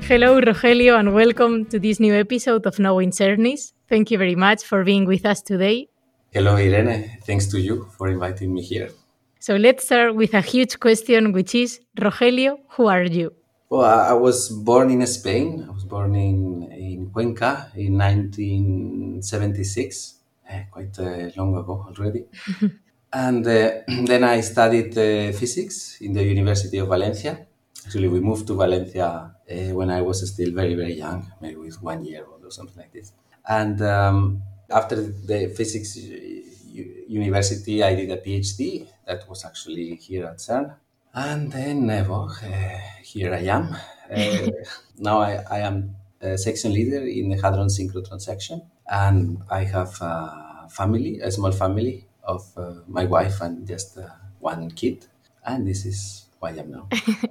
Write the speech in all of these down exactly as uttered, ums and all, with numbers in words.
Hello, Rogelio, and welcome to this new episode of Knowing Cernis. Thank you very much for being with us today. Hello, Irene. Thanks to you for inviting me here. So let's start with a huge question, which is, Rogelio, who are you? Well, I I was born in Spain. I was born in, in Cuenca in nineteen seventy-six, eh, quite uh, long ago already. And uh, then I studied uh, physics in the University of Valencia. Actually, we moved to Valencia uh, when I was still very, very young, maybe with one year old or something like this. And um, after the physics u- university, I did a PhD that was actually here at CERN. And then, uh, well, uh, here I am. Uh, now I, I am a section leader in the Hadron Synchrotron section, and I have a family, a small family of uh, my wife and just uh, one kid, and this is who I am now.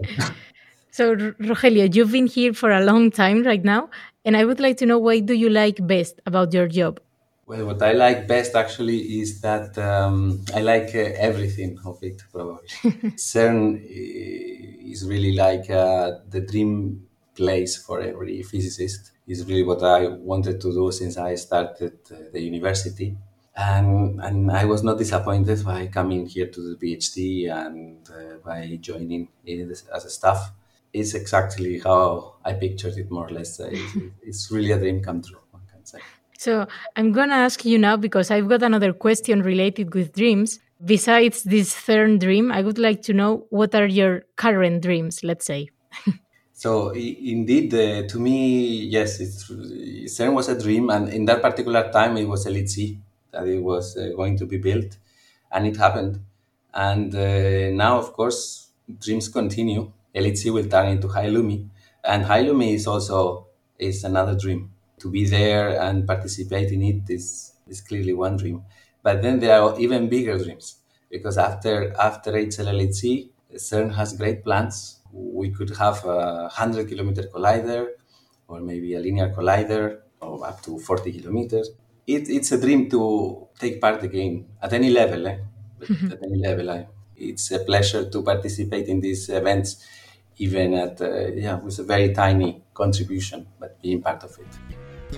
So, R- Rogelio, you've been here for a long time right now, and I would like to know what do you like best about your job? Well, what I like best actually is that um, I like uh, everything of it, probably. CERN uh, is really like uh, the dream place for every physicist. It's really what I wanted to do since I started uh, the university. And, and I was not disappointed by coming here to the PhD and uh, by joining it as as a staff. It's exactly how I pictured it, more or less. Uh, It's, it's really a dream come true, one can say. So, I'm going to ask you now because I've got another question related with dreams. Besides this third dream, I would like to know what are your current dreams, let's say. So i- indeed, uh, to me, yes, it's CERN was a dream, and in that particular time, it was L H C that it was uh, going to be built, and it happened. And uh, now, of course, dreams continue. L H C will turn into High Lumi, and High Lumi is also is another dream. To be there and participate in it is is clearly one dream. But then there are even bigger dreams because after after H L L H C, CERN has great plans. We could have a hundred kilometer collider, or maybe a linear collider, or up to forty kilometers. It, it's a dream to take part again at any level. Eh? But at any level, I, it's a pleasure to participate in these events, even at uh, yeah, with a very tiny contribution, but being part of it.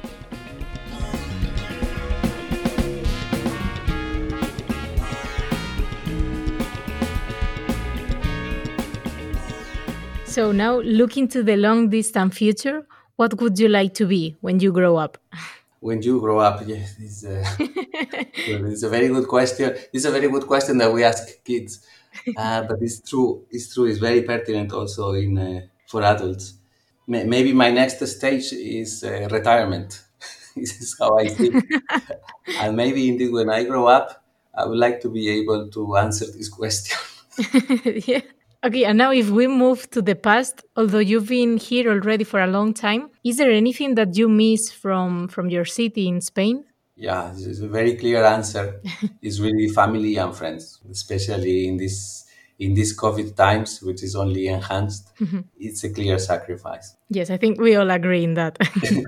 So now, looking to the long distant future, what would you like to be when you grow up? When you grow up, yes, it's, uh, well, it's a very good question. It's a very good question that we ask kids, uh, but it's true. It's true. It's very pertinent also in uh, for adults. May- Maybe my next stage is uh, retirement. This is how I see it. And maybe indeed, when I grow up, I would like to be able to answer this question. Yeah. Okay, and now if we move to the past, although you've been here already for a long time, is there anything that you miss from from your city in Spain? Yeah, this is a very clear answer. It's really family and friends, especially in this in these COVID times, which is only enhanced. It's a clear sacrifice. Yes, I think we all agree in that.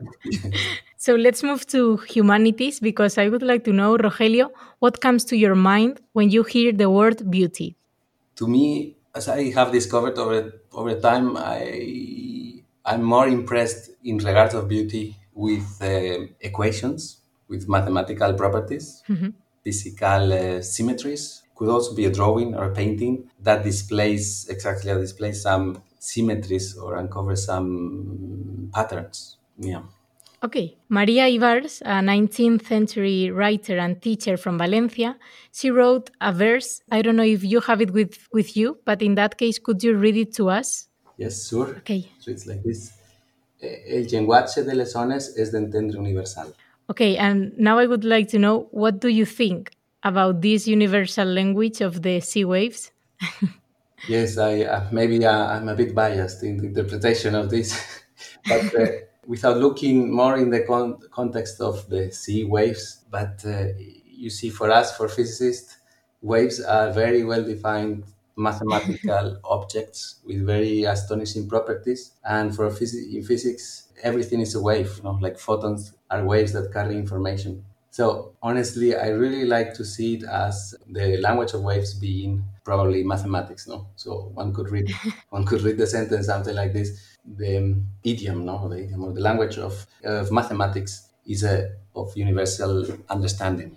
So let's move to humanities because I would like to know, Rogelio, what comes to your mind when you hear the word beauty? To me, as I have discovered over over time, I I'm more impressed in regards of beauty with uh, equations, with mathematical properties, physical uh, symmetries. Could also be a drawing or a painting that displays exactly displays some symmetries or uncovers some patterns. Yeah. Okay, Maria Ibars, a nineteenth century writer and teacher from Valencia, she wrote a verse. I don't know if you have it with, with you, but in that case, could you read it to us? Yes, sure. Okay. So it's like this. Eh, El lenguaje de lesones es de entendre universal. Okay, and now I would like to know what do you think about this universal language of the sea waves? Yes, I uh, maybe uh, I'm a bit biased in the interpretation of this, but uh, without looking more in the con- context of the sea waves. But uh, you see, for us, for physicists, waves are very well defined mathematical objects with very astonishing properties. And for phys- in physics, everything is a wave. You know, like photons are waves that carry information. So honestly, I really like to see it as the language of waves being probably mathematics, no? So one could read one could read the sentence something like this. The um, idiom, no, the idiom or the language of, of mathematics is a of universal understanding.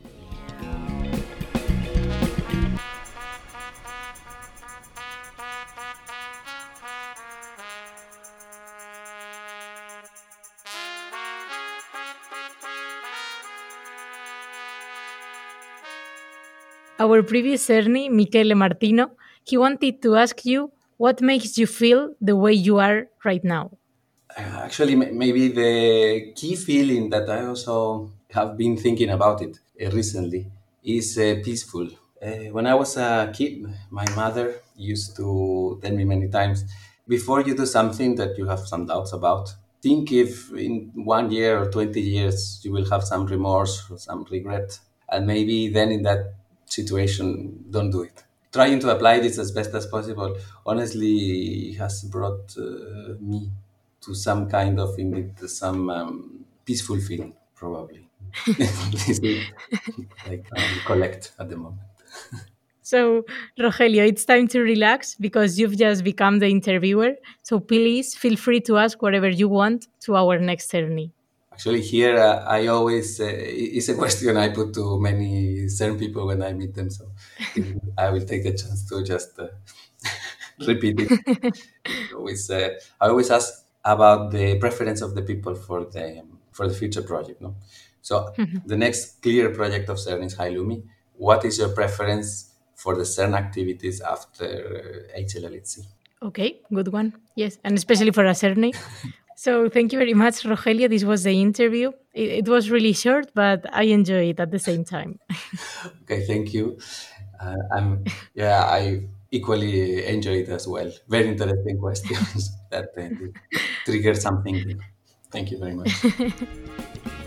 Our previous Cerny, Michele Martino, he wanted to ask you what makes you feel the way you are right now. Uh, Actually, m- maybe the key feeling that I also have been thinking about it uh, recently is uh, peaceful. Uh, when I was a kid, my mother used to tell me many times, before you do something that you have some doubts about, think if in one year or twenty years you will have some remorse or some regret. And maybe then in that situation, don't do it. Trying to apply this as best as possible, honestly, has brought uh, me to some kind of, indeed, some um, peaceful feeling, probably. This is I can collect at the moment. So, Rogelio, it's time to relax because you've just become the interviewer. So please feel free to ask whatever you want to our next Cerny. Actually, here uh, I always uh, it's a question I put to many certain people when I meet them. So I will take the chance to just uh, repeat it. It's always uh, I always ask about the preference of the people for the for the future project. No, so the next clear project of CERN is Hailumi. What is your preference for the CERN activities after H L L H C? Okay, good one. Yes, and especially for a Cerny. So thank you very much, Rogelio. This was the interview. It, it was really short, but I enjoyed it at the same time. Okay, thank you. Uh, I'm yeah, I equally enjoy it as well. Very interesting questions that uh, trigger some thinking. Thank you very much.